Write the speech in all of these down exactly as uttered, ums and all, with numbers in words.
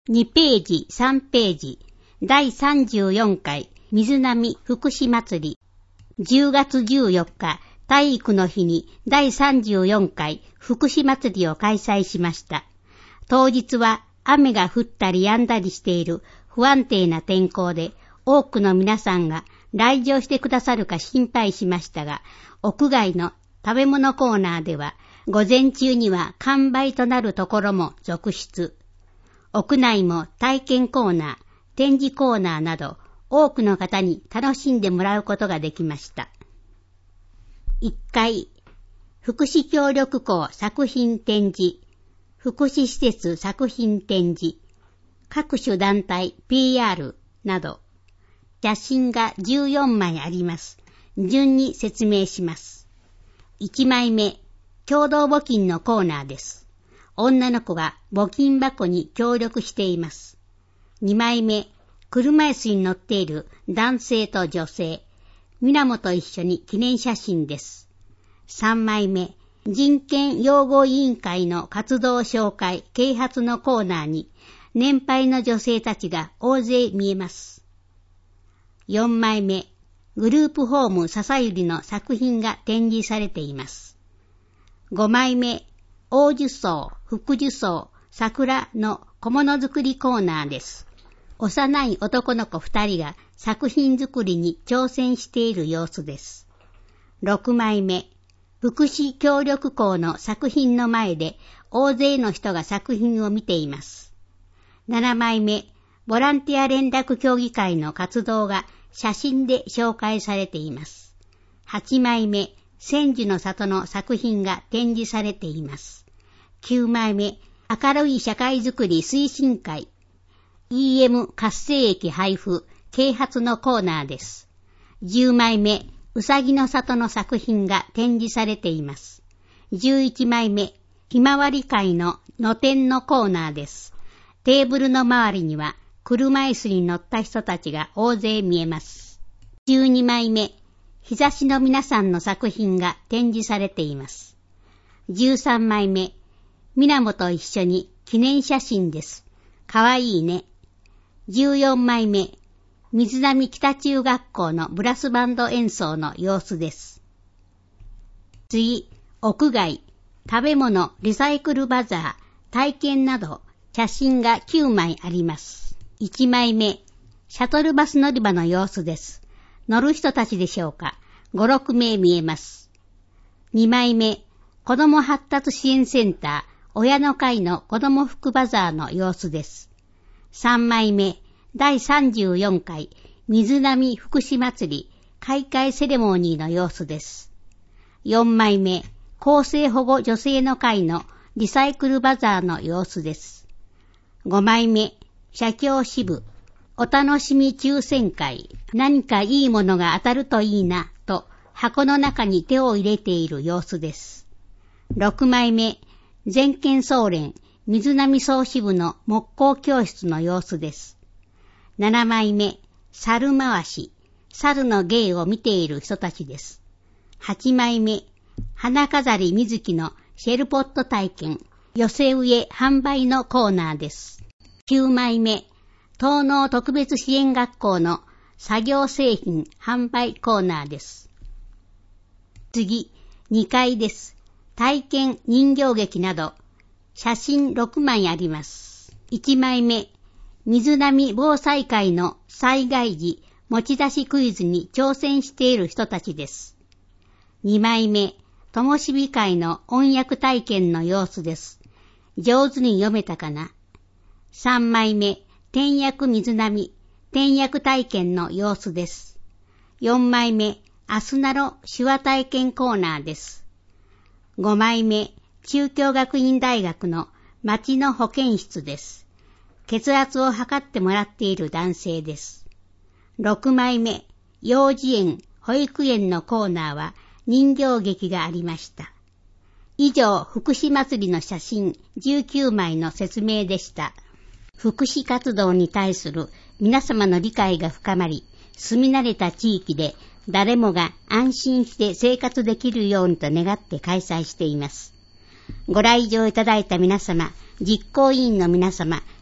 にページ、さんページ、だいさんじゅうよんかい水波福祉祭り。じゅうがつじゅうよっか、体育の日にだいさんじゅうよんかい福祉祭りを開催しました。当日は雨が降ったり止んだりしている不安定な天候で、多くの皆さんが来場してくださるか心配しましたが、屋外の食べ物コーナーでは、午前中には完売となるところも続出。屋内も体験コーナー、展示コーナーなど、多くの方に楽しんでもらうことができました。いっかい、福祉協力校作品展示、福祉施設作品展示、各種団体 ピーアール など、写真がじゅうよんまいあります。順に説明します。いちまいめ、共同募金のコーナーです。女の子が募金箱に協力しています。にまいめ、車椅子に乗っている男性と女性、水面と一緒に記念写真です。さんまいめ、人権擁護委員会の活動紹介啓発のコーナーに、年配の女性たちが大勢見えます。よんまいめ、グループホーム笹百合の作品が展示されています。ごまいめ、大樹草、福樹草、桜の小物作りコーナーです。幼い男の子ふたりが作品作りに挑戦している様子です。ろくまいめ、福祉協力校の作品の前で大勢の人が作品を見ています。ななまいめ、ボランティア連絡協議会の活動が写真で紹介されています。はちまいめ、千樹の里の作品が展示されています。きゅうまいめ、明るい社会づくり推進会、イーエム 活性液配布、啓発のコーナーです。じゅうまいめ、うさぎの里の作品が展示されています。じゅういちまいめ、ひまわり会のの展のコーナーです。テーブルの周りには車椅子に乗った人たちが大勢見えます。じゅうにまいめ、日差しの皆さんの作品が展示されています。じゅうさんまいめ、みなもと一緒に記念写真です。かわいいね。じゅうよんまいめ、水波北中学校のブラスバンド演奏の様子です。次、屋外、食べ物、リサイクルバザー、体験など、写真がきゅうまいあります。いちまいめ、シャトルバス乗り場の様子です。乗る人たちでしょうか。ご、ろくめい見えます。にまいめ、子ども発達支援センター、親の会の子ども服バザーの様子です。さんまいめ、だいさんじゅうよんかい水波福祉祭り開会セレモニーの様子です。よんまいめ、厚生保護女性の会のリサイクルバザーの様子です。ごまいめ、社協支部、お楽しみ抽選会、何かいいものが当たるといいな、と箱の中に手を入れている様子です。ろくまいめ、全県総連、水波総支部の木工教室の様子です。ななまいめ、猿回し、猿の芸を見ている人たちです。はちまいめ、花飾り水木のシェルポット体験、寄せ植え販売のコーナーです。きゅうまいめ、東農特別支援学校の作業製品販売コーナーです。次、にかいです。体験人形劇など、写真ろくまいあります。いちまいめ、水波防災会の災害時持ち出しクイズに挑戦している人たちです。にまいめ、ともしび会の音訳体験の様子です。上手に読めたかな。さんまいめ、転訳水波、転訳体験の様子です。よんまいめ、アスナロ手話体験コーナーです。ごまいめ、中京学院大学の町の保健室です。血圧を測ってもらっている男性です。ろくまいめ、幼稚園、保育園のコーナーは人形劇がありました。以上、福祉祭りの写真じゅうきゅうまいの説明でした。福祉活動に対する皆様の理解が深まり、住み慣れた地域で誰もが安心して生活できるようにと願って開催しています。ご来場いただいた皆様、実行委員の皆様、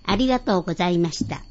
ありがとうございました。